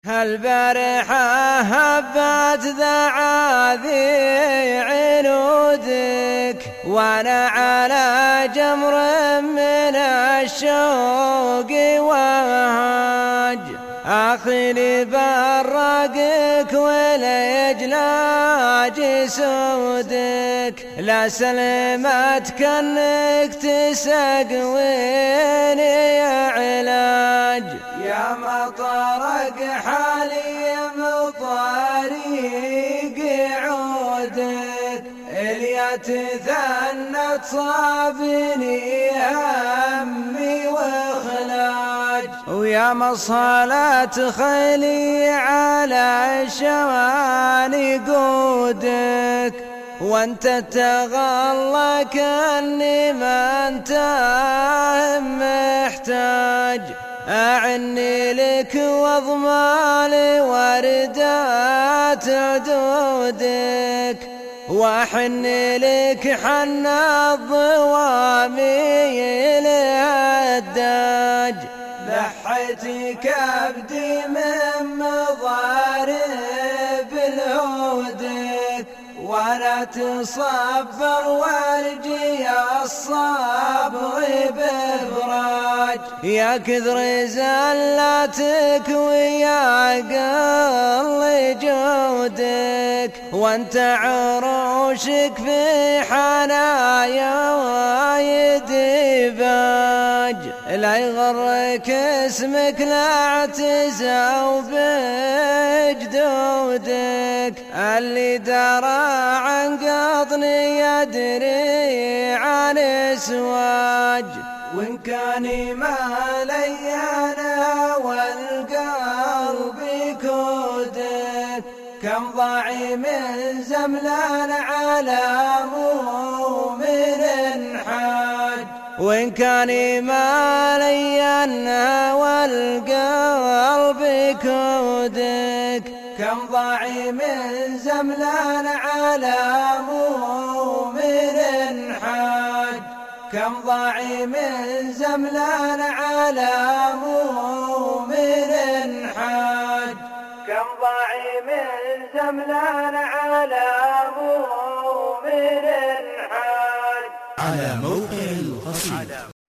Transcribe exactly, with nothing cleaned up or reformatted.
هالبارحة هبت ذعاذي عنودك وانا على جمر من الشوق وهاج اخلي برقك وليجلاج سودك لا سلمتك انك تسقويني علاج يا مطرق حالي مطاريق عودك اللي تثنت صابني همي وخلاج ويا مصالة خيلي على الشواني قودك وانت تغلى كأني ما انت محتاج أعني لك واضمال وردات عدودك وأحن لك حن الضوامي الهداج لحيت كبدي من مضارب العودك ولا تصبر وارجي الصبر بفراج يا كثر زلاتك ويا قل جودك وانت عروشك في حنايا وايدي باج لا يغرك اسمك لا اعتزوا بجدودك اللي درى عن قطني يدري عن اسواج وإن كان مالي أنا والقلب كودك كم ضاعي من زملان على مؤمن حاج وإن كان مالي أنا والقلب كودك كم ضاعي من زملان على مؤمن حاج كم ضاعي من زملان على مؤمن حاج كم ضاعي من زملان على مؤمن حاج على موقع القصيدة.